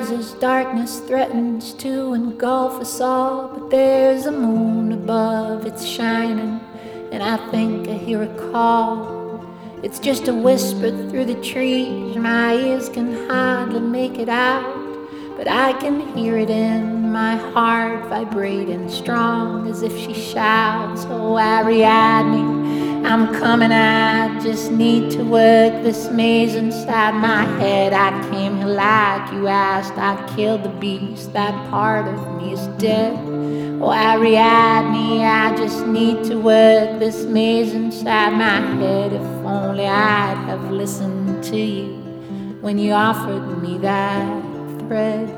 skies as darkness threatens to engulf us all. But there's a moon above, it's shining, and I think I hear a call. It's just a whisper through the trees, my ears can hardly make it out, but I can hear it in my heart, vibrating strong as if she shouts, "Oh, Ariadne, I'm coming, I just need to work this maze inside my head. I came here like you asked, I killed the beast, that part of me is dead. Oh, Ariadne, I just need to work this maze inside my head. If only I'd have listened to you when you offered me that thread."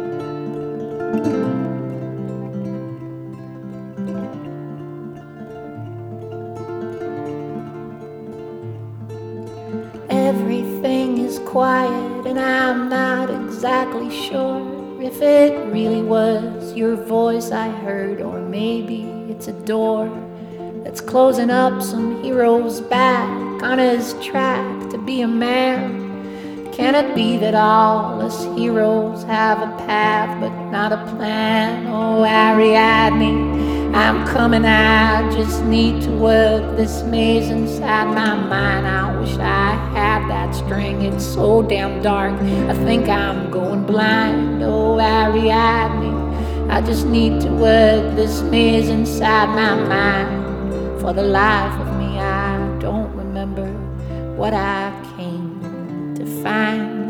Everything is quiet and I'm not exactly sure if it really was your voice I heard, or maybe it's a door that's closing up some hero's back on his track to be a man. Can it be that all us heroes have a path but not a plan? Oh, Ariadne, I'm coming, I just need to work this maze inside my mind. I wish I had that string, it's so damn dark, I think I'm going blind. Oh, Ariadne, I just need to work this maze inside my mind. For the life of me, I don't remember what I came to find.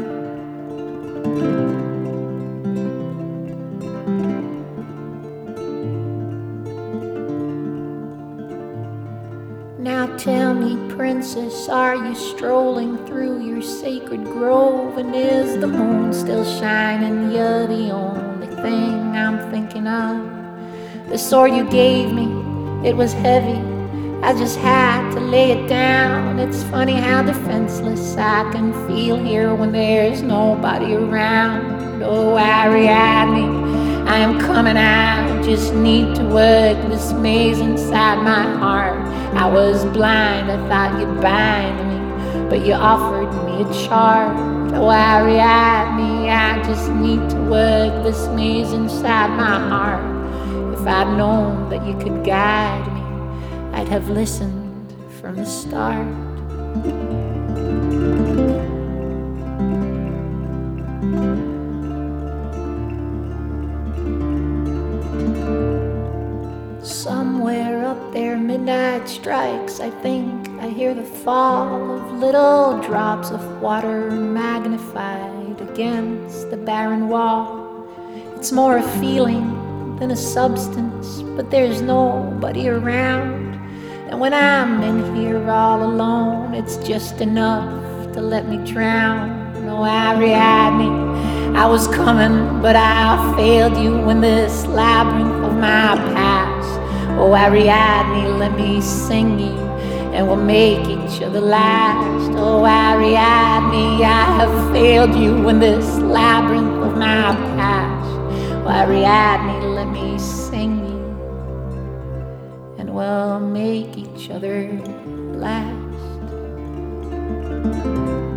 Now tell me, princess, are you strolling through your sacred grove? And is the moon still shining? You're the only thing I'm thinking of. The sword you gave me, it was heavy, I just had to lay it down. It's funny how defenseless I can feel here when there's nobody around. Oh, Ariadne, I am coming, I just need to work this maze inside my heart. I was blind, I thought you'd bind me, but you offered me a charge. Oh, Ariadne, I just need to work this maze inside my heart. If I'd known that you could guide me, I'd have listened from the start. Somewhere up there midnight strikes, I think I hear the fall of little drops of water magnified against the barren wall. It's more a feeling than a substance, but there's nobody around. And when I'm in here all alone, it's just enough to let me drown. No, Ariadne, I was coming, but I failed you in this labyrinth of my past. Oh, Ariadne, let me sing you, and we'll make each other last. Oh, Ariadne, I have failed you in this labyrinth of my past. Oh, Ariadne, let me sing you, and we'll make each other last.